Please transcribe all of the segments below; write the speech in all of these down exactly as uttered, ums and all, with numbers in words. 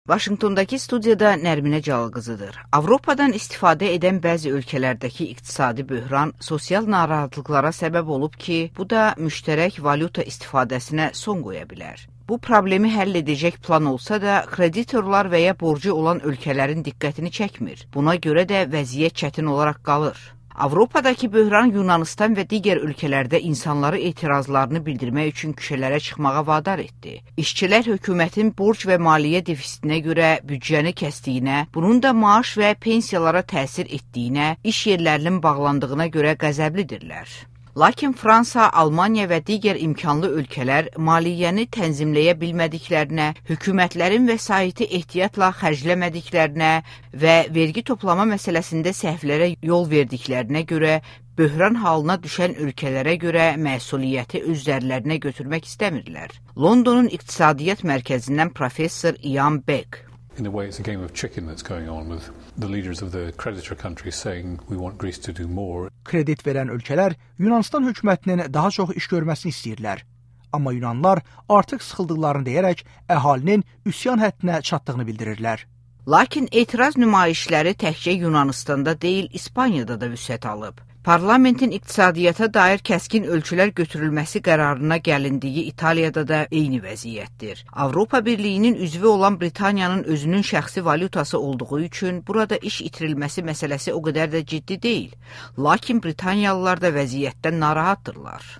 Vaşinqtondakı studiyada Nərminə Calıqızıdır. Avropadan istifadə edən bəzi ölkələrdəki iqtisadi böhran sosial narahatlıqlara səbəb olub ki, bu da müştərək valyuta istifadəsinə son qoya bilər. Bu problemi həll edəcək plan olsa da, kreditorlar və ya borcu olan ölkələrin diqqətini çəkmir. Buna görə də vəziyyət çətin olaraq qalır. Avropadakı böhran Yunanistan və digər ölkələrdə insanları etirazlarını bildirmək üçün küçələrə çıxmağa vadar etdi. İşçilər hökumətin borc və maliyyə defisitinə görə büdcəni kəsdiyinə, bunun da maaş və pensiyalara təsir etdiyinə, iş yerlərinin bağlandığına görə qəzəblidirlər. Lakin Fransa, Almaniya və digər imkanlı ölkələr maliyyəni tənzimləyə bilmədiklərinə, hökumətlərin vəsaiti ehtiyatla xərcləmədiklərinə və vergi toplama məsələsində səhvlərə yol verdiklərinə görə böhran halına düşən ölkələrə görə məsuliyyəti özlərinə götürmək istəmirlər. Londonun İqtisadiyyat Mərkəzindən professor Ian Beck. In a way, it's a game of chicken that's going on with the leaders of the creditor countries saying we want Greece to do more. Kredit verən ölkələr Yunanistan hökumətinin daha çox iş görməsini istəyirlər. Amma Yunanlar artıq sıxıldıqlarını deyərək əhalinin üsyan həddinə çatdığını bildirirlər. Lakin etiraz nümayişləri təkcə Yunanistanda deyil, İspaniyada da vüsət alıb. Parlamentin iqtisadiyyata dair kəskin ölçülər götürülməsi qərarına gəlindiyi İtaliyada da eyni vəziyyətdir. Avropa Birliyinin üzvü olan Britaniyanın özünün şəxsi valyutası olduğu üçün burada iş itirilməsi məsələsi o qədər də ciddi deyil. Lakin Britaniyalılar da vəziyyətdən narahatdırlar.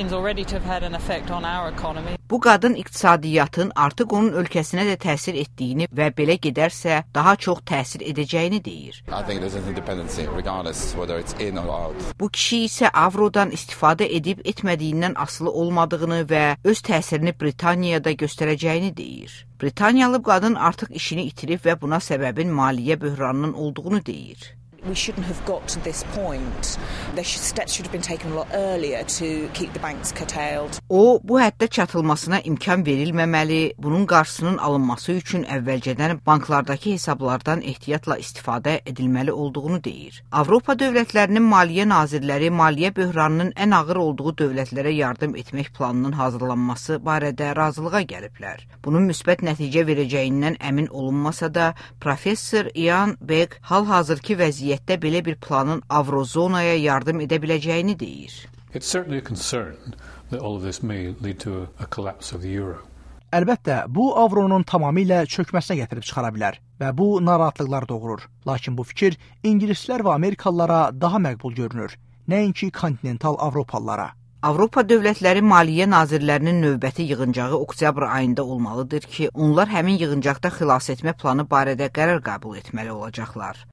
Bu qadın iqtisadiyyatın artıq onun ölkəsinə də təsir etdiyini və belə gedərsə daha çox təsir edəcəyini deyir. Bu kişi isə avrodan istifadə edib etmədiyindən asılı olmadığını və öz təsirini Britaniyada göstərəcəyini deyir. Britaniyalı qadın artıq işini itirib və buna səbəbin maliyyə böhranının olduğunu deyir. We shouldn't have got to this point. There should, steps should have been taken a lot earlier to keep the banks curtailed. O, bu həddə çatılmasına imkan verilməməli, bunun qarşısının alınması üçün əvvəlcədən banklardakı hesablardan ehtiyatla istifadə edilməli olduğunu deyir. Avropa dövlətlərinin maliyyə nazirləri maliyyə böhranının ən ağır olduğu dövlətlərə yardım etmək planının hazırlanması barədə razılığa gəliblər. Bunun müsbət nəticə verəcəyindən əmin olunmasa da, professor Ian Beck hal-hazırki vəziyyət Vəziyyətdə belə bir planın Avrozonaya yardım edə biləcəyini deyir. It's certainly a concern that all of this may lead to a collapse of the euro. Əlbəttə, bu avronun tamamilə çökməsinə gətirib çıxara bilər və bu narahatlıqlar doğurur. Lakin bu fikir ingilislər və Amerikalılara daha məqbul görünür, nəinki kontinental Avropalılara. Avropa dövlətləri maliyyə nazirlərinin növbəti yığıncağı oktyabr ayında olmalıdır ki, onlar həmin yığıncaqda xilas etmə planı barədə qərar qəbul etməli olacaqlar.